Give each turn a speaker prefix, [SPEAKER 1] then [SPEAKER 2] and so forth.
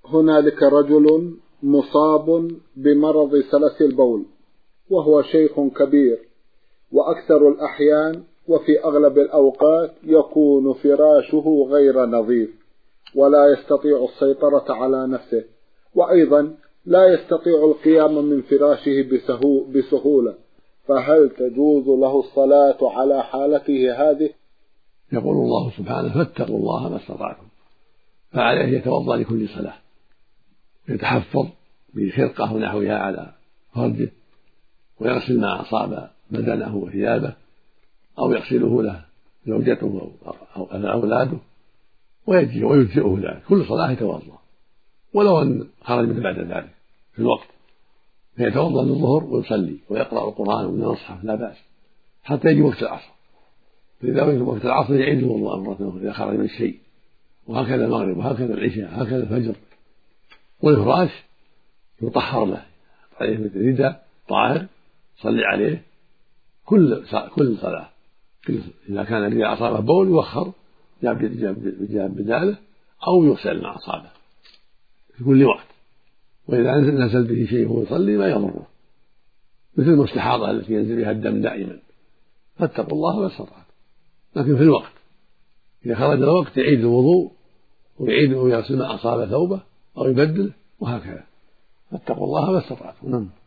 [SPEAKER 1] هنالك رجل مصاب بمرض سلس البول، وهو شيخ كبير، وأكثر الأحيان وفي أغلب الأوقات يكون فراشه غير نظيف ولا يستطيع السيطرة على نفسه، وأيضا لا يستطيع القيام من فراشه بسهولة، فهل تجوز له الصلاة على حالته هذه؟
[SPEAKER 2] يقول الله سبحانه: فاتقوا الله ما استطعتم، فعليه يتوضأ لكل صلاة، يتحفظ بخرقة ونحوها على فرجه، ويغسل ما أصاب بدنه وثيابه، أو يغسله له زوجته أو أولاده، ويجزئه ذلك. كل صلاة يتوضأ، ولو أن خرج من بعد ذلك في الوقت فيتوضأ للظهر ويصلي ويقرأ القرآن من المصحف لا بأس حتى يجي وقت العصر، فإذا وقت العصر يعيد الوضوء مرة أخرى إذا خرج من شيء، وهكذا المغرب وهكذا العشاء هكذا الفجر. والفراش يطهر له عليه مثل رداء طاهر صلي عليه كل صلاة. إذا كان الرداء أصابه بول يوخر جاب بداله أو يغسل ما أصابه في كل وقت، وإذا نزل به شيء وهو يصلي ما يضره، مثل المستحاضة التي ينزل بها الدم دائما. فاتقوا الله ما استطعتم، لكن في الوقت إذا خرج الوقت يعيد الوضوء ويعيد ويغسل ما أصاب ثوبه أو يبدله وهكذا. فاتقوا الله ما استطعتم.